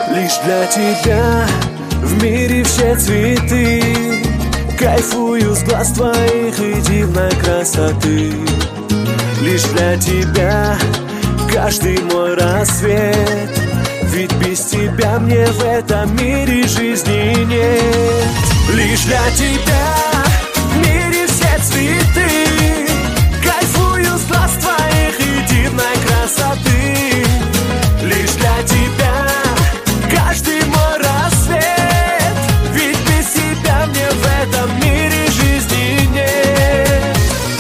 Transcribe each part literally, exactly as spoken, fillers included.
Лишь для тебя в мире все цветы. Кайфую с глаз твоих и дивной красоты. Лишь для тебя каждый мой рассвет. Ведь без тебя мне в этом мире жизни нет. Лишь для тебя в мире все цветы. Кайфую с глаз твоих и дивной красоты. Лишь для тебя каждый мой рассвет. Ведь без тебя мне в этом мире жизни нет.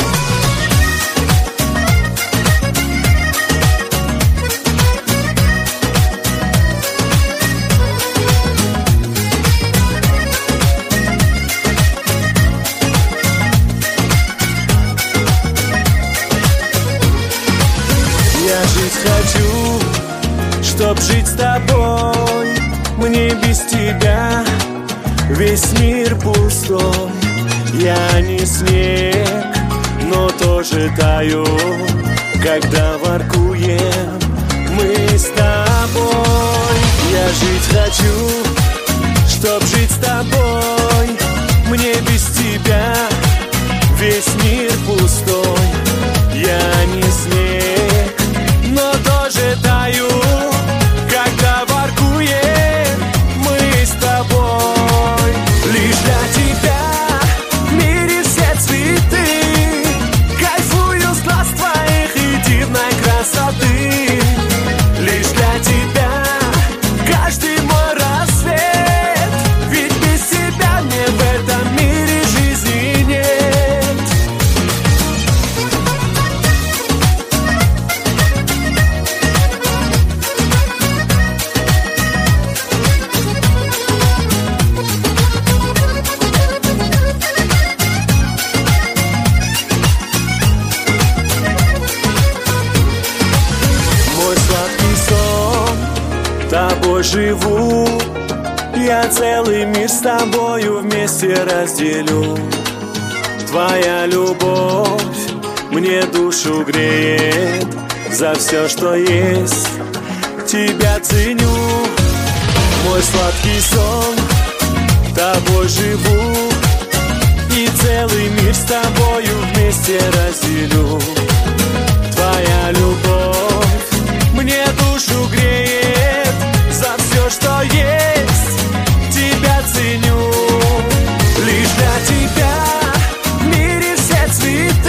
Я жить хочу, чтоб жить с тобой. Мне без тебя весь мир пустой. Я не снег, но тоже таю, когда воркуем мы с тобой. Я жить хочу, чтоб жить с тобой. Мне без тебя весь мир пустой. Я не снег, но тоже таю, когда воркуем мы с тобой. Лишь для тебя в мире все цветы. Кайфую с глаз твоих и дивной красоты. Лишь для тебя каждый мой рассвет. Ведь без тебя мне в этом мире жизни нет. Мой сладкий сон, тобой живу. Я целый мир с тобою вместе разделю. Твоя любовь мне душу греет. За все, что есть, тебя ценю. Мой сладкий сон, тобой живу. И целый мир с тобою вместе разделю. Твоя любовь мне душу греет. За все, что есть, тебя ценю. Лишь для тебя в мире все цветы.